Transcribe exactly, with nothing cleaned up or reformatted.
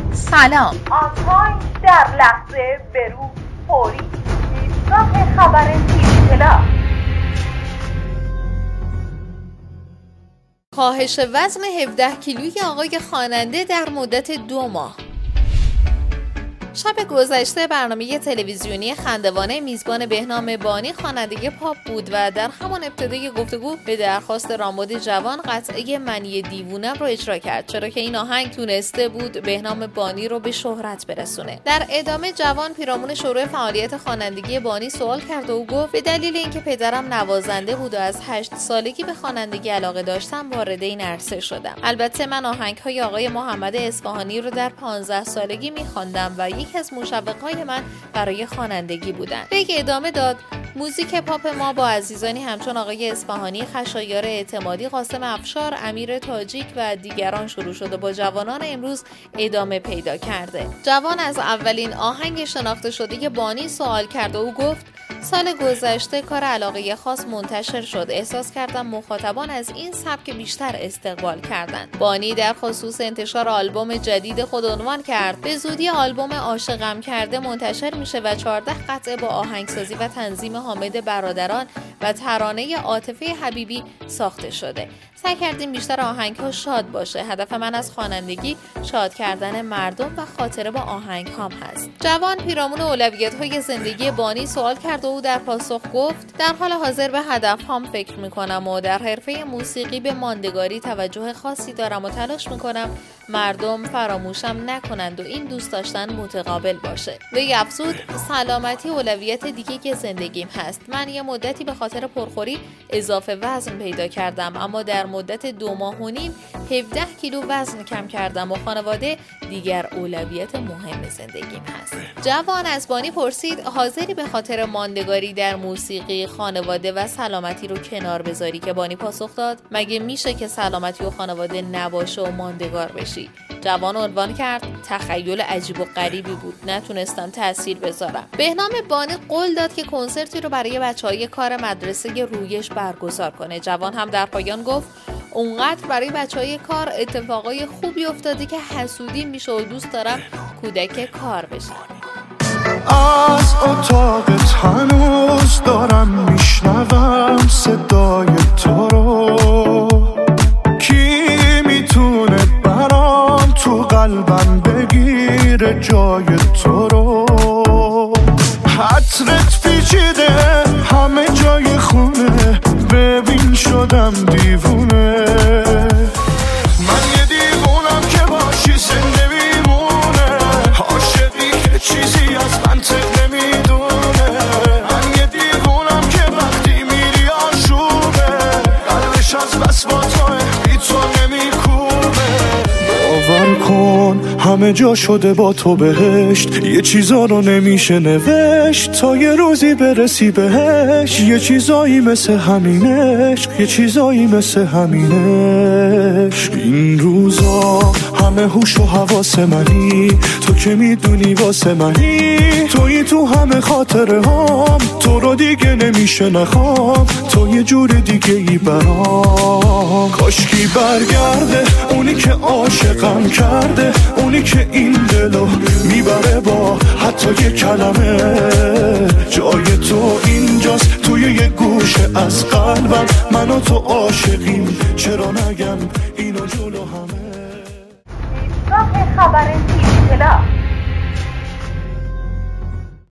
سلام. آنلاین در لحظه برو فوری ایستگاه خبر تیری‌طلا. کاهش وزن هفده کیلویی آقای خواننده در مدت دو ماه. شب گذشته برنامه تلویزیونی خندوانه میزبان بهنام بانی خواننده پاپ بود و در همان ابتدای گفتگو به درخواست رامبد جوان قطعه منی دیوونم رو اجرا کرد، چرا که این آهنگ تونسته بود بهنام بانی رو به شهرت برسونه. در ادامه جوان پیرامون شروع فعالیت خوانندگی بانی سوال کرد و او گفت به دلیل اینکه پدرم نوازنده بود و از هشت سالگی به خوانندگی علاقه داشتم وارد این عرصه شدم. البته من آهنگ‌های آقای محمد اصفهانی رو در پانزده سالگی می‌خواندم و یکی از مشوق‌های من برای خوانندگی بودن. بگ ادامه داد موزیک پاپ ما با عزیزانی همچون آقای اصفهانی، خشایار اعتمادی، قاسم افشار، امیر تاجیک و دیگران شروع شده با جوانان امروز ادامه پیدا کرده. جوان از اولین آهنگ شناخته شده بانی سوال کرد و او گفت سال گذشته کار علاقه خاص منتشر شد. احساس کردم مخاطبان از این سبک بیشتر استقبال کردند. بانی در خصوص انتشار آلبوم جدید خود عنوان کرد به زودی آلبوم عاشقم کرده منتشر میشه و چهارده قطعه با آهنگسازی و تنظیم حامد برادران و ترانه عاطفه حبیبی ساخته شده. سعی کردیم بیشتر آهنگ‌ها شاد باشه. هدف من از خوانندگی شاد کردن مردم و خاطره با آهنگ‌هام هست. جوان پیرامون اولویت‌های زندگی بانی سوال کرد و او در پاسخ گفت در حال حاضر به هدف‌هام فکر می‌کنم و در حرفه موسیقی به ماندگاری توجه خاصی دارم و تلاش می‌کنم مردم فراموشم نکنند و این دوست داشتن متقابل باشه. وی افزود سلامتی اولویت دیگه که زندگیم هست. من یه مدتی به خاطر پرخوری اضافه وزن پیدا کردم، اما در مدت دو ماه و نیم هفده کیلو وزن کم کردم و خانواده دیگر اولویت مهم زندگیم هست. جوان از بانی پرسید حاضری به خاطر ماندگاری در موسیقی خانواده و سلامتی رو کنار بذاری؟ که بانی پاسخ داد مگه میشه که سلامتی و خانواده نباشه و ماندگار بشی؟ جوان عنوان کرد تخیل عجیب و غریبی بود، نتونستم تأثیر بذارم. بهنام بانی قول داد که کنسرتی رو برای بچهای کار مدرسه رویش برگزار کنه. جوان هم در پایان گفت اونقدر برای بچهای کار اتفاقای خوبی افتاده که حسودی میشه و دوست دارم کودک کار بشه. از اتاقت هنوز دارم میشنوم صدای تو رو، کی میتونه برام تو قلبم بگیره جای تو رو؟ حترت پیچیده همه جای خونه، ببین شدم دیوونه. من یه دیوونم که باشی زنده میمونه، عاشقی که چیزی از منطق نمیدونه. من یه دیوونم که وقتی میری آشوبه، قلبش از بس با توه بی تو نمیکوبه. باور کن همه جا شده با تو بهشت، یه چیزا رو نمیشه نوشت تا یه روزی برسی بهش. یه چیزایی مثل همینش، یه چیزایی مثل همینش. این روزا همه هوش و حواس منی، تو که میدونی واسه منی، تویی تو همه خاطره هام، تو رو دیگه نمیشه نخوام، تو یه جور دیگه ای برام. کاشکی برگرده اونی که عاشقم کرده، اونی که این دلو میبره با حتی یه کلمه. جای تو اینجاست توی یه گوشه از قلبم، من و تو عاشقیم چرا نگم اینو جلو همه.